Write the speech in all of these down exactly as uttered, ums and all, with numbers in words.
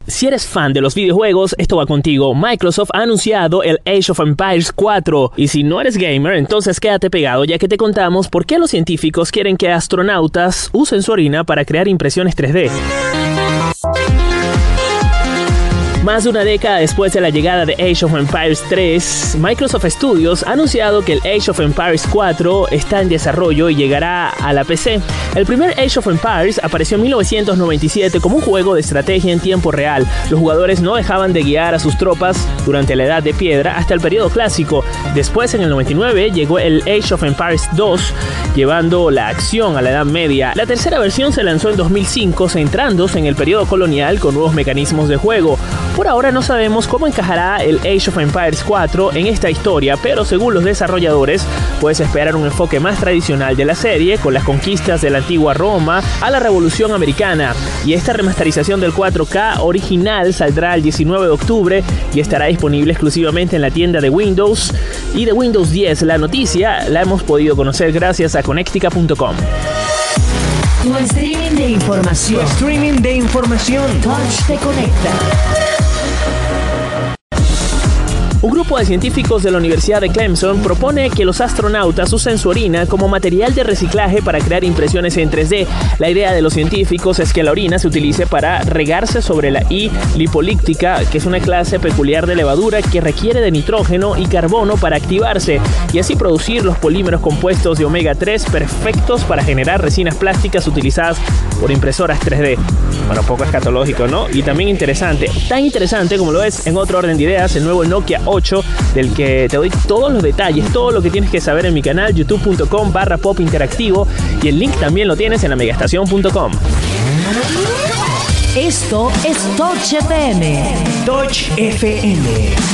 Si eres fan de los videojuegos, esto va contigo. Microsoft ha anunciado el Age of Empires cuatro. Y si no eres gamer, entonces quédate pegado, ya que te contamos por qué los científicos quieren que astronautas usen su orina para crear impresiones tres D. Más de una década después de la llegada de Age of Empires tres, Microsoft Studios ha anunciado que el Age of Empires cuatro está en desarrollo y llegará a la P C. El primer Age of Empires apareció en mil novecientos noventa y siete como un juego de estrategia en tiempo real. Los jugadores no dejaban de guiar a sus tropas durante la Edad de Piedra hasta el periodo clásico. Después, en el noventa y nueve, llegó el Age of Empires dos, llevando la acción a la Edad Media. La tercera versión se lanzó en dos mil cinco, centrándose en el periodo colonial con nuevos mecanismos de juego. Por ahora no sabemos cómo encajará el Age of Empires cuatro en esta historia, pero según los desarrolladores, puedes esperar un enfoque más tradicional de la serie, con las conquistas de la antigua Roma a la Revolución Americana. Y esta remasterización del cuatro K original saldrá el diecinueve de octubre y estará disponible exclusivamente en la tienda de Windows y de Windows diez. La noticia la hemos podido conocer gracias a Connectica punto com. Tu streaming de información. Tu streaming de información. Touch te conecta. Un grupo de científicos de la Universidad de Clemson propone que los astronautas usen su orina como material de reciclaje para crear impresiones en tres D. La idea de los científicos es que la orina se utilice para regarse sobre la I lipolítica, que es una clase peculiar de levadura que requiere de nitrógeno y carbono para activarse y así producir los polímeros compuestos de omega tres perfectos para generar resinas plásticas utilizadas por impresoras tres D. Bueno, poco escatológico, ¿no? Y también interesante. Tan interesante como lo es, en otro orden de ideas, el nuevo Nokia ocho, del que te doy todos los detalles, todo lo que tienes que saber en mi canal, youtube punto com barra pop interactivo, y el link también lo tienes en amegaestación punto com. Esto es Touch F M. Touch F M.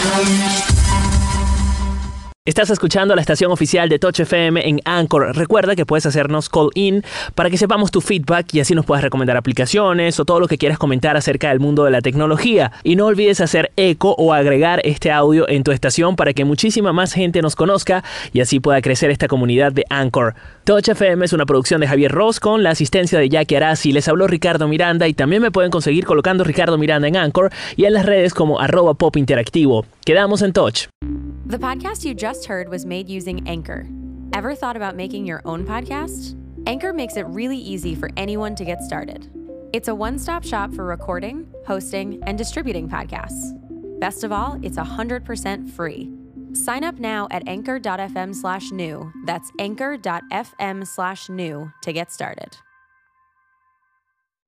Estás escuchando la estación oficial de Touch F M en Anchor. Recuerda que puedes hacernos call-in para que sepamos tu feedback y así nos puedas recomendar aplicaciones o todo lo que quieras comentar acerca del mundo de la tecnología. Y no olvides hacer eco o agregar este audio en tu estación para que muchísima más gente nos conozca y así pueda crecer esta comunidad de Anchor. Touch F M es una producción de Javier Ross con la asistencia de Jackie Arasi. Les habló Ricardo Miranda y también me pueden conseguir colocando Ricardo Miranda en Anchor y en las redes como arroba pop interactivo. Quedamos en Touch. The podcast you just heard was made using Anchor. Ever thought about making your own podcast? Anchor makes it really easy for anyone to get started. It's a one-stop shop for recording, hosting, and distributing podcasts. Best of all, it's one hundred percent free. Sign up now at anchor.fm slash new. That's anchor.fm slash new to get started.